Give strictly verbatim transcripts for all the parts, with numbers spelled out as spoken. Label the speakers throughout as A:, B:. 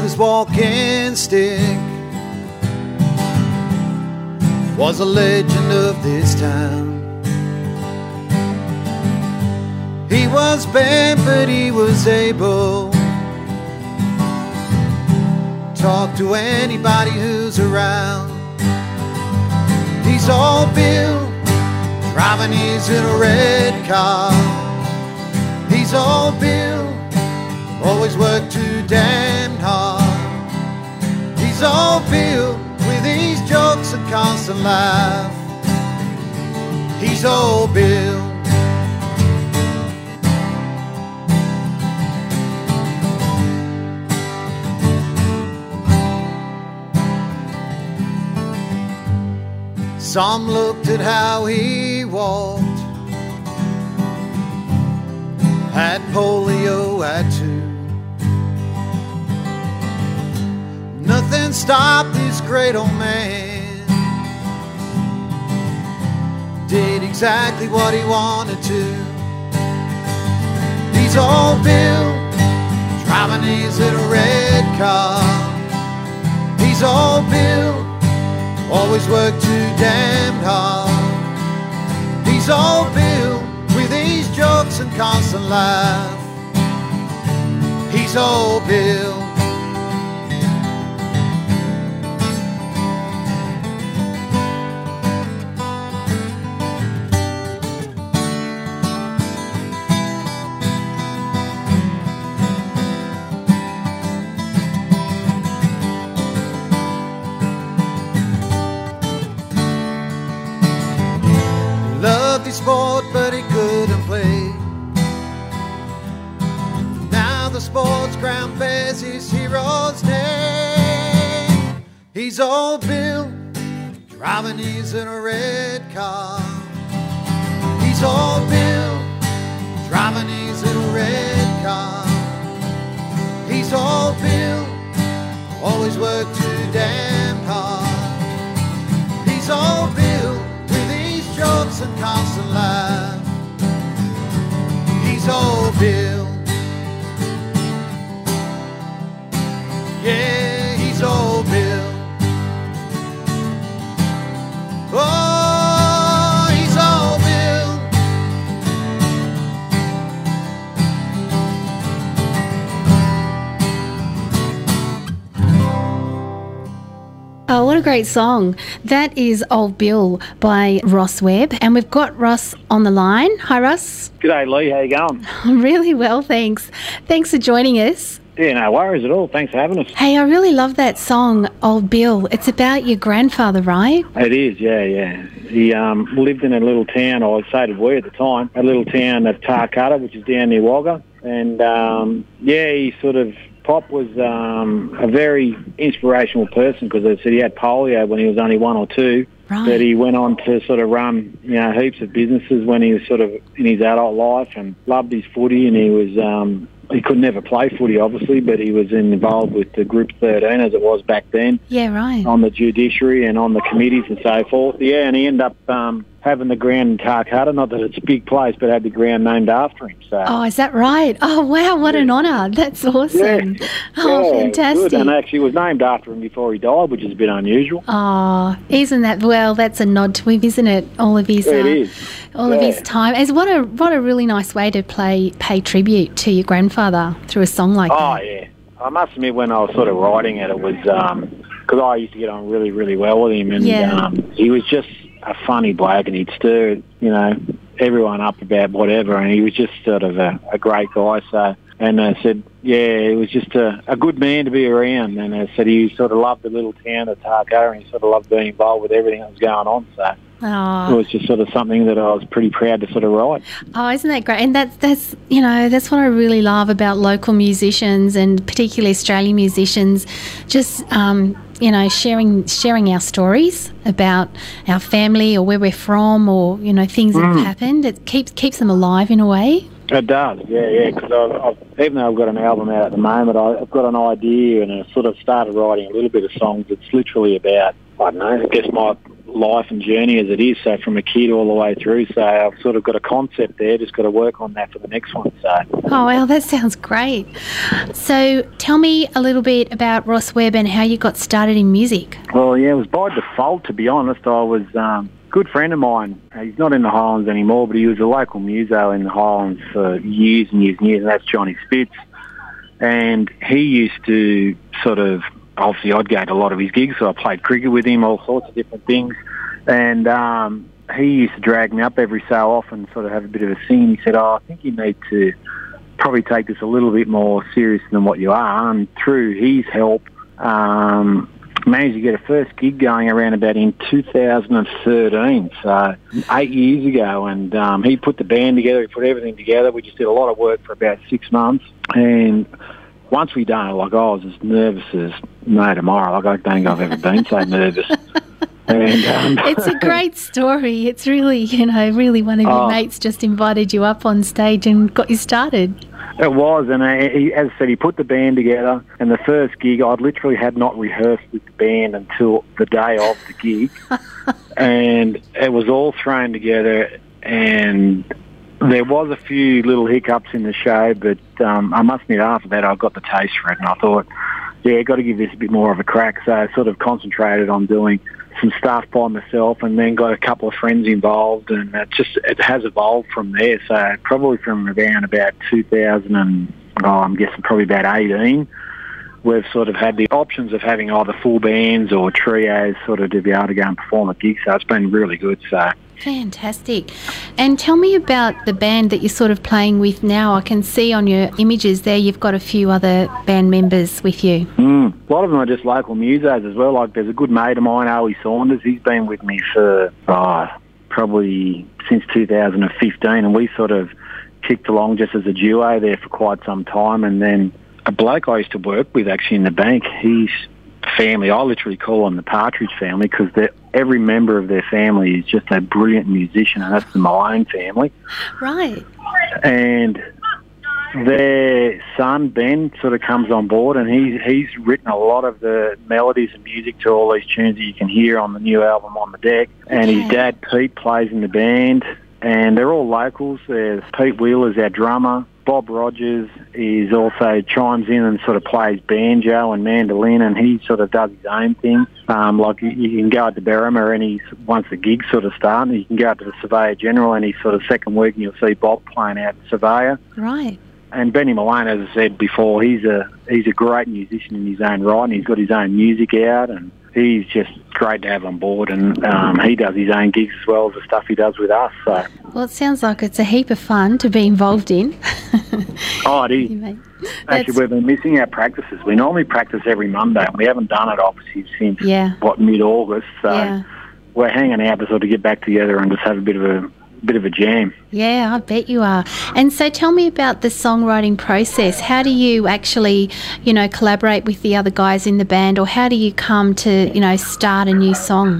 A: his walking stick was a legend of this town. He was bent, but he was able to talk to anybody who's around. He's all Bill, driving his little red car. He's all Bill, always worked too damn hard. He's all Bill, with his jokes and constant laugh. He's all Bill. Some looked at how he walked, had polio at two. Nothing stopped this great old man. Did exactly what he wanted to. He's all Bill, driving his little red car. He's all Bill, always worked too damned hard. He's all Bill, with his jokes and constant laugh. He's all Bill. Sport, but he couldn't play. Now the sports ground bears his hero's name. He's all Bill, driving his little red car. He's all Bill, driving his little red car. He's all Bill, always worked too damn hard. He's all Bill, jokes and constant laugh. He's old Bill. Yeah, he's old Bill. Oh, he's old Bill.
B: Oh, what a great song. That is Old Bill by Ross Webb. And we've got Ross on the line. Hi, Ross.
C: G'day, Lee. How you going?
B: I'm really well, thanks. Thanks for joining us.
C: Yeah, no worries at all. Thanks for having us.
B: Hey, I really love that song, Old Bill. It's about your grandfather, right?
C: It is, yeah, yeah. He um, lived in a little town, or so did we at the time, a little town of Tarcutta, which is down near Wagga. And, um, yeah, he sort of... Pop was um, a very inspirational person because they said he had polio when he was only one or two.
B: Right.
C: But he went on to sort of run, you know, heaps of businesses when he was sort of in his adult life, and loved his footy. And he was um, he could never play footy, obviously, but he was involved with the Group thirteen as it was back then.
B: Yeah, right.
C: On the judiciary and on the committees and so forth. Yeah, and he ended up um, having the ground in Tarcutta. Not that it's a big place, but had the ground named after him. So.
B: Oh, is that right? Oh, wow, what yeah. an honour. That's awesome.
C: Yeah.
B: Oh,
C: yeah,
B: fantastic.
C: Good. And actually it was named after him before he died, which is a bit unusual.
B: Oh, isn't that, well, that's a nod to him, isn't it? All of his,
C: yeah, it
B: uh,
C: is.
B: all
C: yeah.
B: of his time. As what a what a really nice way to play pay tribute to your grandfather through a song like
C: oh,
B: that.
C: Oh, yeah. I must admit, when I was sort of writing it, it was because um, I used to get on really, really well with him, and
B: yeah.
C: um, he was just a funny bloke, and he'd stir, you know, everyone up about whatever, and he was just sort of a, a great guy. So, and I said, yeah, he was just a, a good man to be around, and I said he sort of loved the little town of Tarcutta, and he sort of loved being involved with everything that was going on. So.
B: Oh.
C: It was just sort of something that I was pretty proud to sort of write.
B: Oh, isn't that great? And that's, that's, you know, that's what I really love about local musicians, and particularly Australian musicians, just, um, you know, sharing sharing our stories about our family or where we're from, or, you know, things that
C: Mm.
B: have happened. It keeps keeps them alive in a way.
C: It does, yeah, yeah, because I've, I've, even though I've got an album out at the moment, I, I've got an idea, and I sort of started writing a little bit of songs. It's literally about, I don't know, I guess my life and journey as it is, so from a kid all the way through. So I've sort of got a concept there, just got to work on that for the next one. So.
B: Oh, well, that sounds great. So tell me a little bit about Ross Webb and how you got started in music.
C: Well, yeah, it was by default, to be honest. I was um, a good friend of mine. He's not in the Highlands anymore, but he was a local muso in the Highlands for years and years and years, and that's Johnny Spitz. And he used to sort of, obviously I'd go to a lot of his gigs, so I played cricket with him, all sorts of different things. And um, he used to drag me up every so often, sort of have a bit of a sing. He said, oh, I think you need to probably take this a little bit more serious than what you are. And through his help, um, managed to get a first gig going around about in two thousand thirteen, so eight years ago. And um, he put the band together, he put everything together. We just did a lot of work for about six months. And once we done it, like, I was as nervous as no tomorrow. Like, I don't think I've ever been so nervous. And, um,
B: it's a great story. It's really, you know, really one of your oh, mates just invited you up on stage and got you started.
C: It was, and uh, he, as I said, he put the band together, and the first gig, I literally had not rehearsed with the band until the day of the gig, and it was all thrown together, and there was a few little hiccups in the show, but um, I must admit, after that, I got the taste for it, and I thought, yeah, got to give this a bit more of a crack, so I sort of concentrated on doing some stuff by myself, and then got a couple of friends involved, and it just it has evolved from there. So probably from around about two thousand and oh, I'm guessing probably about eighteen, we've sort of had the options of having either full bands or trios sort of to be able to go and perform at gigs. So it's been really good. So
B: fantastic. And tell me about the band that you're sort of playing with now. I can see on your images there you've got a few other band members with you.
C: Mm, a lot of them are just local musos as well. Like there's a good mate of mine, Owie Saunders. He's been with me for oh, probably since two thousand fifteen, and we sort of kicked along just as a duo there for quite some time. And then a bloke I used to work with actually in the bank, he's family, I literally call them the Partridge family, because every member of their family is just a brilliant musician, and that's the Malone family.
B: Right.
C: And their son, Ben, sort of comes on board, and he's, he's written a lot of the melodies and music to all these tunes that you can hear on the new album On the Deck. And okay. His dad, Pete, plays in the band, and they're all locals. There's Pete Wheeler's our drummer. Bob Rogers is also chimes in and sort of plays banjo and mandolin, and he sort of does his own thing. Um, like you, you can go out to Berrima, and he's, once the gigs sort of start, and you can go out to the Surveyor General, and he's sort of second week, and you'll see Bob playing out at Surveyor.
B: Right.
C: And Benny Malone, as I said before, he's a he's a great musician in his own right, and he's got his own music out, and he's just great to have on board, and um, he does his own gigs as well as the stuff he does with us. So.
B: Well, it sounds like it's a heap of fun to be involved in.
C: Oh, it is. Actually, we've been missing our practices. We normally practice every Monday, and we haven't done it, obviously, since,
B: yeah.
C: what, mid-August. So
B: yeah.
C: we're hanging out to sort of get back together and just have a bit of a bit of a jam.
B: Yeah, I bet you are. And so tell me about the songwriting process. How do you actually, you know, collaborate with the other guys in the band, or how do you come to, you know, start a new song?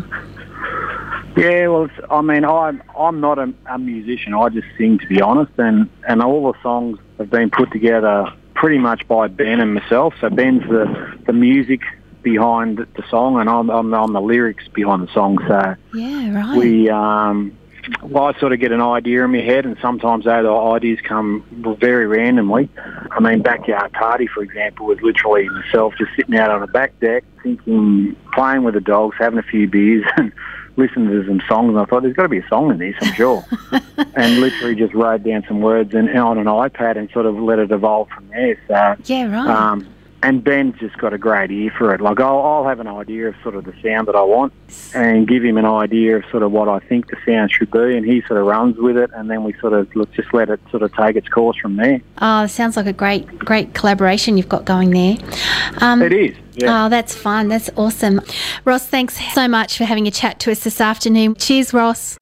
C: Yeah, well, it's, I mean, I'm I'm not a, a musician. I just sing, to be honest, and, and all the songs have been put together pretty much by Ben and myself. So Ben's the the music behind the song, and I'm I'm, I'm the lyrics behind the song. So
B: yeah, right.
C: We um. Well, I sort of get an idea in my head, and sometimes those ideas come very randomly. I mean, Backyard Party, for example, was literally myself just sitting out on the back deck, thinking, playing with the dogs, having a few beers, and listening to some songs. And I thought, there's got to be a song in this, I'm sure. And literally just wrote down some words and on an iPad and sort of let it evolve from there. So
B: yeah, right.
C: Um, And Ben's just got a great ear for it. Like, I'll, I'll have an idea of sort of the sound that I want and give him an idea of sort of what I think the sound should be, and he sort of runs with it, and then we sort of look, just let it sort of take its course from there.
B: Oh, sounds like a great, great collaboration you've got going there. Um,
C: it is, yeah.
B: Oh, that's fun. That's awesome. Ross, thanks so much for having a chat to us this afternoon. Cheers, Ross.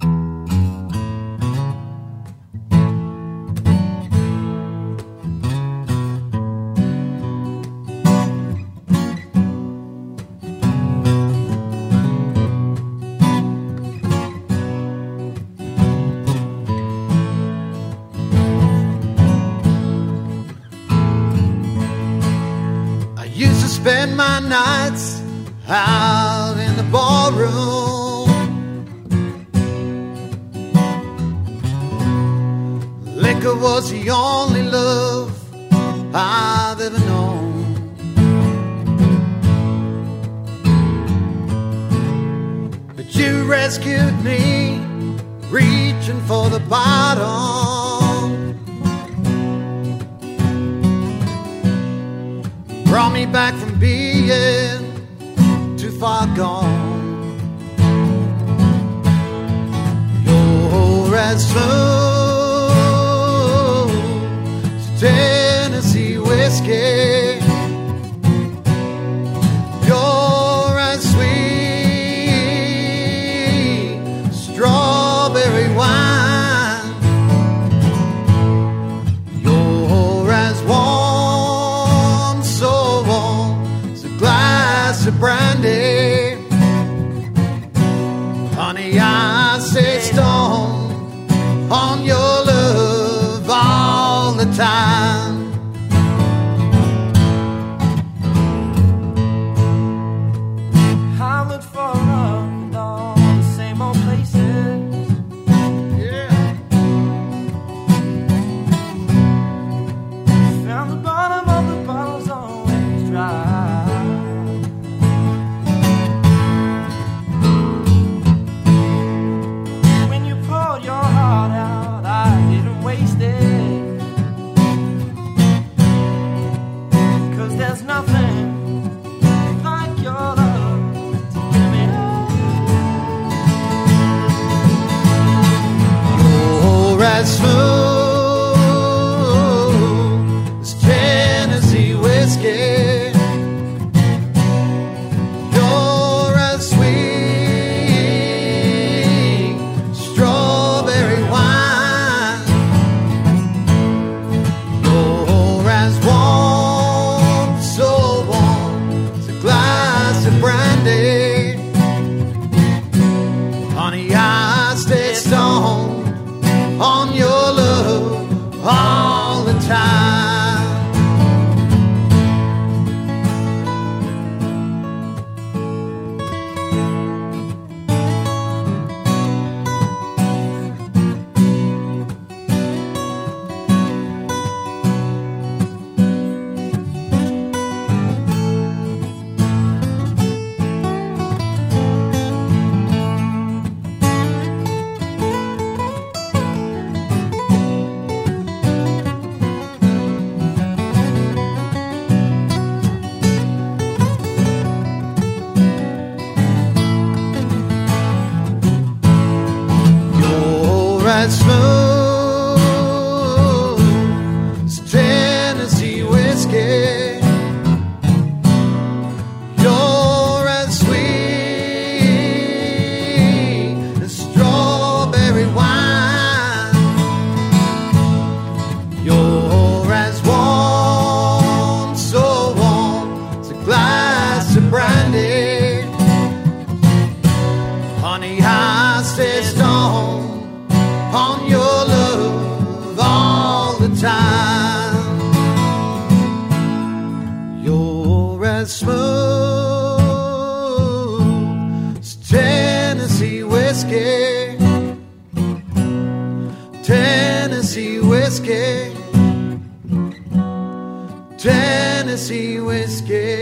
A: Spend my nights out in the ballroom, was the only love I've ever known. But you rescued me, reaching for the bottom. Brought me back from being too far gone. You're as smooth as Tennessee whiskey. You're as sweet as strawberry wine. You're as warm, so warm as a glass of brandy. Honey, I stay stoned on your love all the time.
D: I look for love in all the same old places.
A: Yeah.
D: Found the bottom of the bottle's always dry. When you poured your heart out, I didn't waste it. 'Cause there's nothing like your love to give me up.
A: You're as smooth as Tennessee whiskey. You're as sweet as strawberry wine. You're as warm, so warm as a glass of brandy. Honey, I stay stoned on your love all the time. You're as smooth as Tennessee whiskey. You're as sweet as strawberry wine. You're as warm, so warm as a glass of brandy. Honey, I stay stoned on your love all the time. You're as smooth as Tennessee whiskey. Tennessee whiskey. Tennessee whiskey.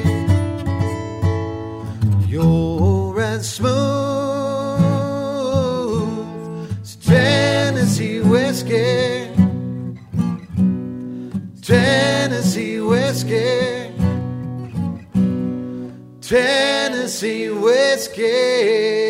A: You're as smooth as Tennessee whiskey. Tennessee whiskey. Tennessee whiskey.